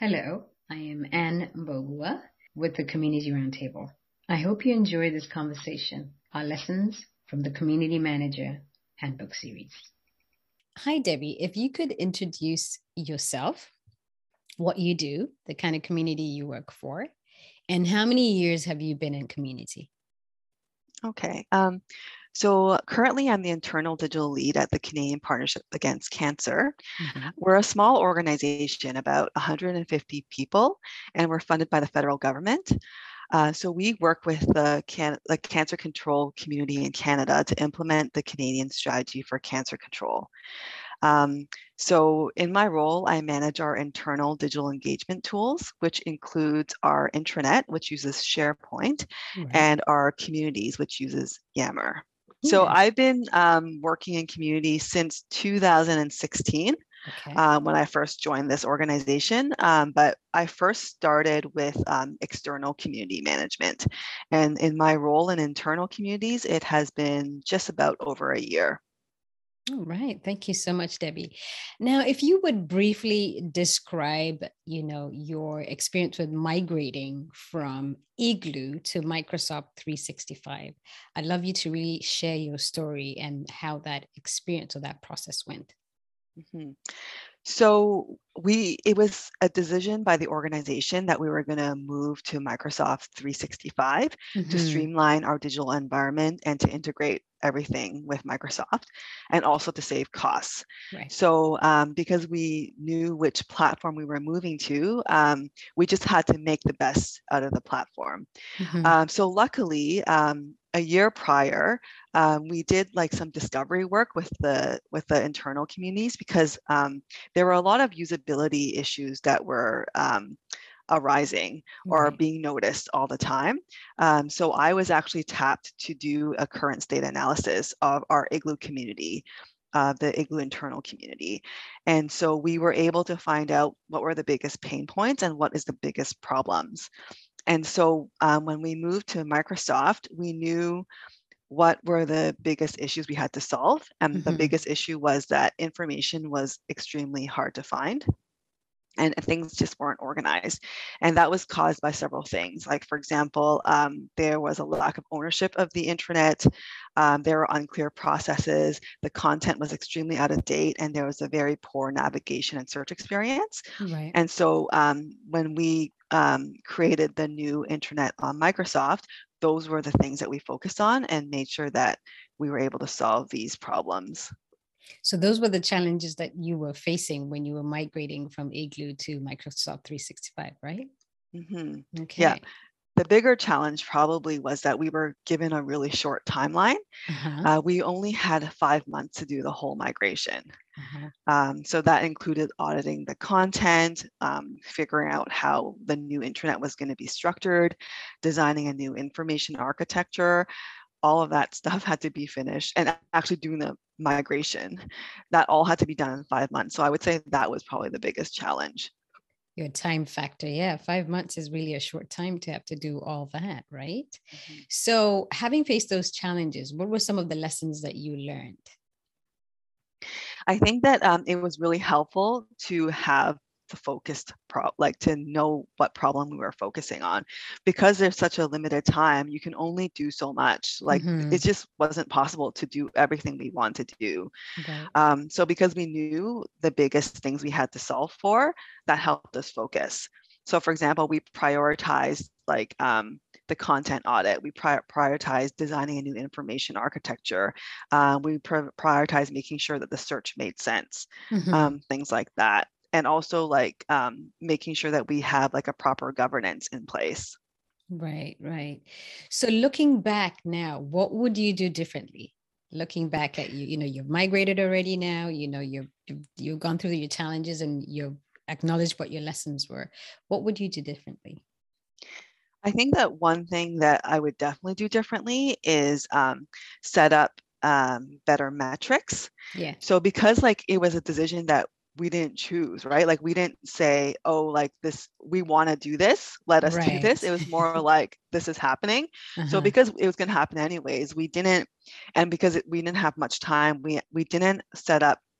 Hello, I am Anne Mbogua with the Community Roundtable. I hope you enjoy this conversation, our lessons from the Community Manager Handbook series. Hi, Debbie. If you could introduce yourself, what you do, the kind of community you work for, and how many years have you been in community? Okay. So currently I'm the internal digital lead at the Canadian Partnership Against Cancer. We're a small organization, about 150 people, and we're funded by the federal government. So we work with the cancer control community in Canada to implement the Canadian strategy for cancer control. So in my role, I manage our internal digital engagement tools, which includes our intranet, which uses SharePoint, and our communities, which uses Yammer. So I've been working in community since 2016. When I first joined this organization, but I first started with external community management. And in my role in internal communities, it has been just about over a year. All right. Thank you so much, Debbie. Now, if you would briefly describe, your experience with migrating from Igloo to Microsoft 365, I'd love you to really share your story and how that experience or that process went. Mm-hmm. So it was a decision by the organization that we were going to move to Microsoft 365 to streamline our digital environment and to integrate everything with Microsoft, and also to save costs. So because we knew which platform we were moving to, we just had to make the best out of the platform. So luckily, a year prior, we did like some discovery work with the internal communities, because there were a lot of usability issues that were arising or being noticed all the time. So I was actually tapped to do a current state analysis of our Igloo community, the Igloo internal community. And so we were able to find out what were the biggest pain points and what is the biggest problems. And so when we moved to Microsoft, we knew what were the biggest issues we had to solve. And the biggest issue was that information was extremely hard to find, and things just weren't organized. And that was caused by several things. Like, for example, there was a lack of ownership of the intranet. There were unclear processes. The content was extremely out of date, and there was a very poor navigation and search experience. And so when we created the new intranet on Microsoft, those were the things that we focused on and made sure that we were able to solve these problems. So those were the challenges that you were facing when you were migrating from Igloo to Microsoft 365, right? Okay. Yeah. The bigger challenge probably was that we were given a really short timeline. We only had 5 months to do the whole migration. So that included auditing the content, figuring out how the new intranet was going to be structured, designing a new information architecture. All of that stuff had to be finished, and actually doing the migration. That all had to be done in 5 months. So I would say that was probably the biggest challenge. Your time factor. Yeah. 5 months is really a short time to have to do all that, right? So having faced those challenges, what were some of the lessons that you learned? I think that it was really helpful to have the focused to know what problem we were focusing on, because there's such a limited time. You can only do so much. It just wasn't possible to do everything we wanted to do. So because we knew the biggest things we had to solve for, that helped us focus. So for example, we prioritized the content audit. We prioritized designing a new information architecture. We prioritized making sure that the search made sense, things like that. And also making sure that we have like a proper governance in place. Right. So looking back now, what would you do differently? Looking back at you've migrated already now, you've gone through your challenges and you've acknowledged what your lessons were. What would you do differently? I think that one thing that I would definitely do differently is set up better metrics. Yeah. So because it was a decision that we didn't choose, right? We didn't say, oh, this, we want to do this, let us do this. It was more like, this is happening. So because it was going to happen anyways, we didn't, and because we didn't have much time, we didn't set up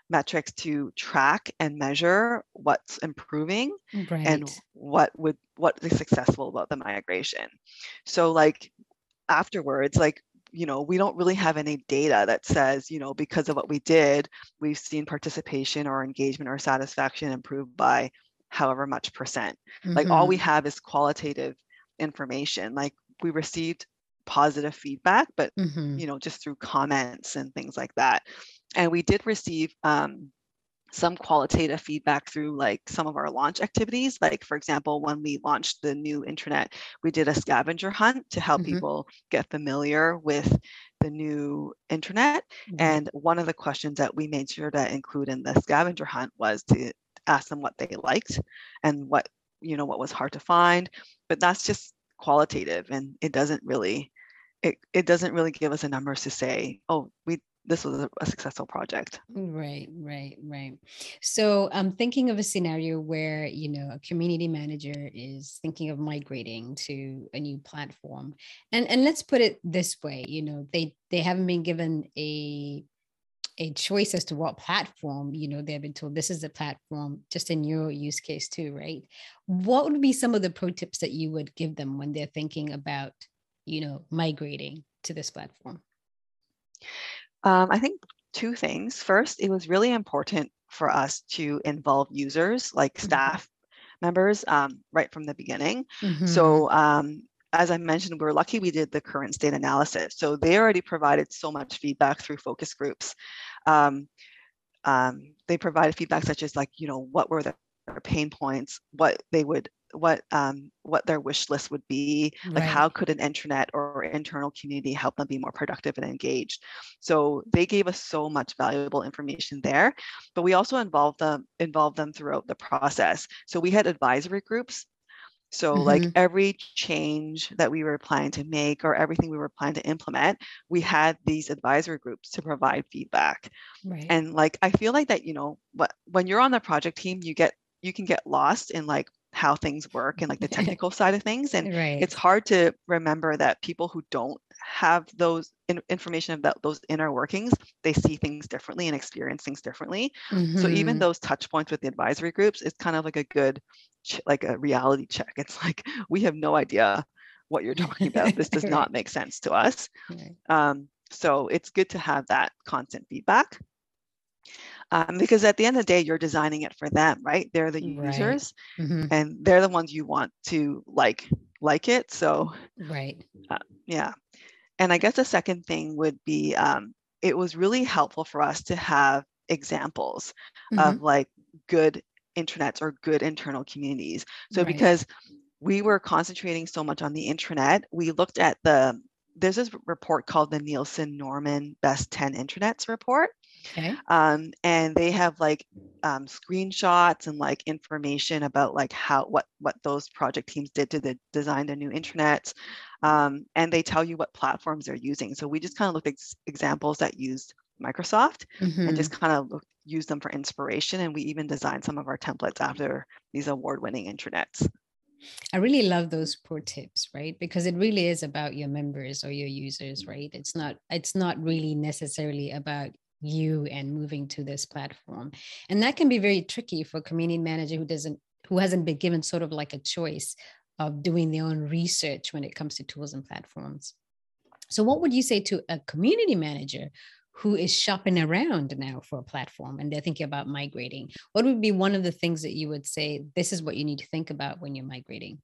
metrics to track and measure what's improving and Right. what is successful about the migration. So like afterwards, like, we don't really have any data that says, because of what we did, we've seen participation or engagement or satisfaction improve by however much percent. Like all we have is qualitative information. Like we received positive feedback, but just through comments and things like that. And we did receive some qualitative feedback through like some of our launch activities. Like for example, when we launched the new intranet, we did a scavenger hunt to help people get familiar with the new intranet. And one of the questions that we made sure to include in the scavenger hunt was to ask them what they liked and what was hard to find. But that's just qualitative, and it doesn't really give us a numbers to say, oh, this was a successful project. Right. So I'm thinking of a scenario where, a community manager is thinking of migrating to a new platform. And let's put it this way, they haven't been given a choice as to what platform, they've been told this is the platform, just in your use case too, right? What would be some of the pro tips that you would give them when they're thinking about, migrating to this platform? I think two things. First, it was really important for us to involve users like staff members right from the beginning. So as I mentioned, we're lucky we did the current state analysis. So they already provided so much feedback through focus groups. They provided feedback such as like, what were their pain points, what their wish list would be, like how could an intranet or internal community help them be more productive and engaged. So they gave us so much valuable information there, but we also involved them throughout the process. So we had advisory groups. So like every change that we were planning to make or everything we were planning to implement, we had these advisory groups to provide feedback. And like, I feel like that, when you're on the project team, you can get lost in like how things work and like the technical side of things. And it's hard to remember that people who don't have those information about those inner workings, they see things differently and experience things differently. So even those touch points with the advisory groups is kind of like a good, like a reality check. It's like, we have no idea what you're talking about. This does not make sense to us. So it's good to have that constant feedback. Because at the end of the day, you're designing it for them, right? They're the users, and they're the ones you want to like it. So, yeah. And I guess the second thing would be, it was really helpful for us to have examples of like good intranets or good internal communities. So because we were concentrating so much on the intranet, we looked at there's this report called the Nielsen-Norman Best 10 Intranets report. And they have like screenshots and like information about like what those project teams did to design the new intranets. And they tell you what platforms they're using. So we just kind of looked at examples that used Microsoft and just kind of used them for inspiration. And we even designed some of our templates after these award-winning intranets. I really love those pro tips, right? Because it really is about your members or your users, right? It's not really necessarily about you and moving to this platform. And that can be very tricky for a community manager who hasn't been given sort of like a choice of doing their own research when it comes to tools and platforms. So what would you say to a community manager who is shopping around now for a platform and they're thinking about migrating? What would be one of the things that you would say, this is what you need to think about when you're migrating?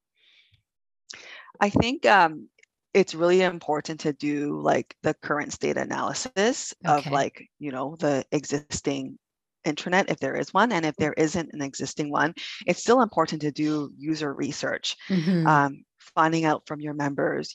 I think it's really important to do like the current state analysis of like, the existing intranet, if there is one, and if there isn't an existing one, it's still important to do user research, finding out from your members,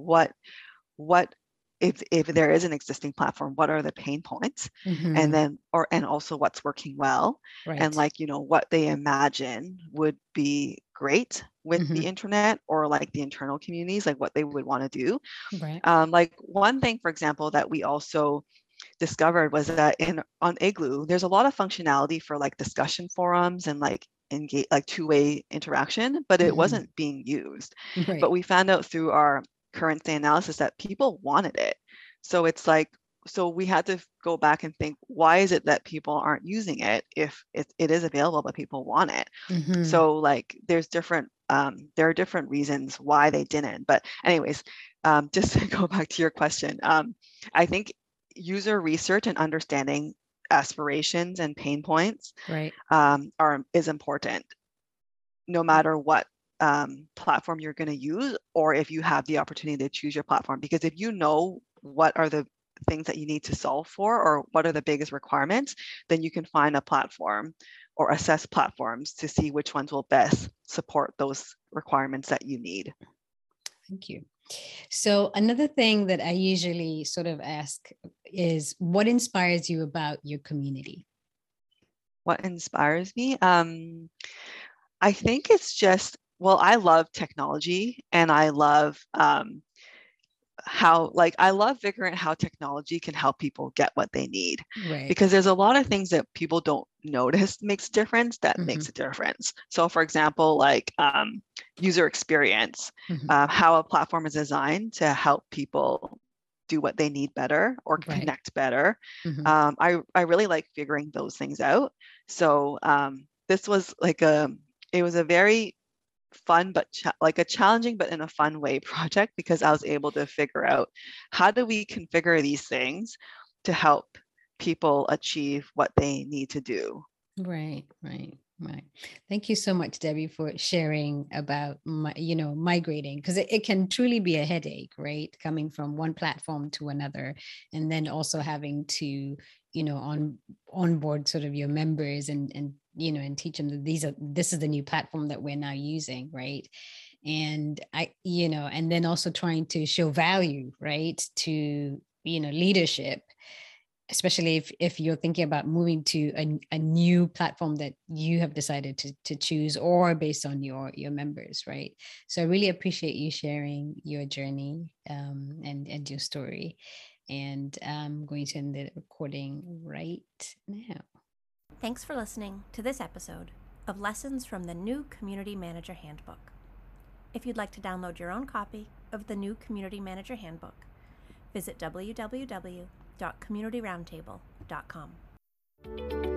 what if there is an existing platform, what are the pain points, and then and also what's working well, and like what they imagine would be great with the internet or like the internal communities, like what they would want to do. Like one thing, for example, that we also discovered was that on Igloo, there's a lot of functionality for like discussion forums and like engage, like two-way interaction, but it wasn't being used. But we found out through our current state analysis that people wanted it. So it's like so we had to go back and think, why is it that people aren't using it if it is available but people want it? So like there are different reasons why they didn't. But anyways, just to go back to your question, I think user research and understanding aspirations and pain points is important, no matter what platform you're going to use, or if you have the opportunity to choose your platform. Because if you know what are the things that you need to solve for, or what are the biggest requirements, then you can find a platform or assess platforms to see which ones will best support those requirements that you need. Thank you. So another thing that I usually sort of ask is, what inspires you about your community? What inspires me? I think it's just, well, I love technology, and I love I love figuring out how technology can help people get what they need. Right. Because there's a lot of things that people don't notice makes a difference that makes a difference. So for example, like user experience, how a platform is designed to help people do what they need better or connect better. I really like figuring those things out. So this was like it was a very fun, but like a challenging, but in a fun way project, because I was able to figure out, how do we configure these things to help people achieve what they need to do? Right. Thank you so much, Debbie, for sharing about migrating, because it can truly be a headache, right? Coming from one platform to another, and then also having to, onboard sort of your members and teach them that this is the new platform that we're now using, right? And and then also trying to show value, right, to leadership, especially if you're thinking about moving to a new platform that you have decided to choose, or based on your members, right? So I really appreciate you sharing your journey and your story. And I'm going to end the recording right now. Thanks for listening to this episode of Lessons from the New Community Manager Handbook. If you'd like to download your own copy of the New Community Manager Handbook, visit www.communityroundtable.com.